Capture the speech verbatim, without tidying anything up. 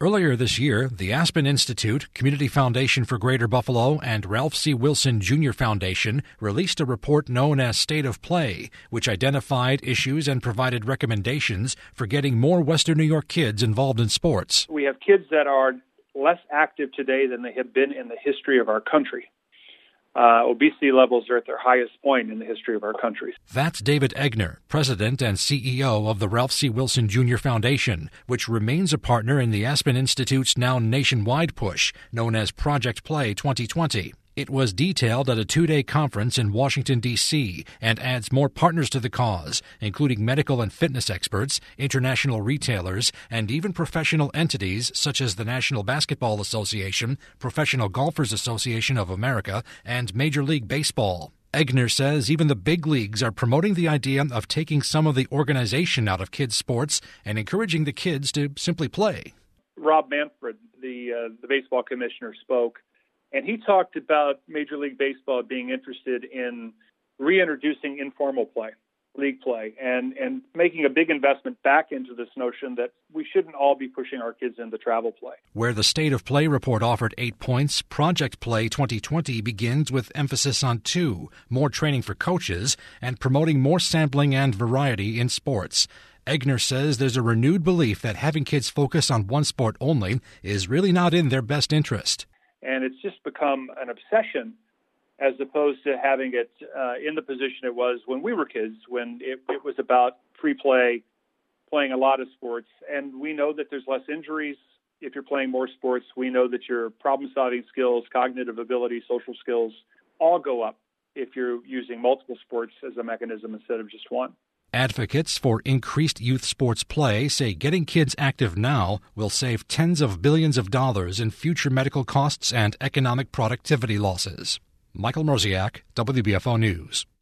Earlier this year, the Aspen Institute, Community Foundation for Greater Buffalo, and Ralph C. Wilson Junior Foundation released a report known as State of Play, which identified issues and provided recommendations for getting more Western New York kids involved in sports. We have kids that are less active today than they have been in the history of our country. Uh, obesity levels are at their highest point in the history of our country. That's David Egner, president and C E O of the Ralph C. Wilson Junior Foundation, which remains a partner in the Aspen Institute's now nationwide push, known as Project Play twenty twenty. It was detailed at a two-day conference in Washington, D C, and adds more partners to the cause, including medical and fitness experts, international retailers, and even professional entities such as the National Basketball Association, Professional Golfers Association of America, and Major League Baseball. Egner says even the big leagues are promoting the idea of taking some of the organization out of kids' sports and encouraging the kids to simply play. Rob Manfred, the, uh, the baseball commissioner, spoke. And he talked about Major League Baseball being interested in reintroducing informal play, league play, and, and making a big investment back into this notion that we shouldn't all be pushing our kids into travel play. Where the State of Play report offered eight points, Project Play twenty twenty begins with emphasis on two, more training for coaches and promoting more sampling and variety in sports. Egner says there's a renewed belief that having kids focus on one sport only is really not in their best interest. And it's just become an obsession as opposed to having it uh, in the position it was when we were kids, when it, it was about free play, playing a lot of sports. And we know that there's less injuries if you're playing more sports. We know that your problem-solving skills, cognitive ability, social skills all go up if you're using multiple sports as a mechanism instead of just one. Advocates for increased youth sports play say getting kids active now will save tens of billions of dollars in future medical costs and economic productivity losses. Michael Mroziak, W B F O News.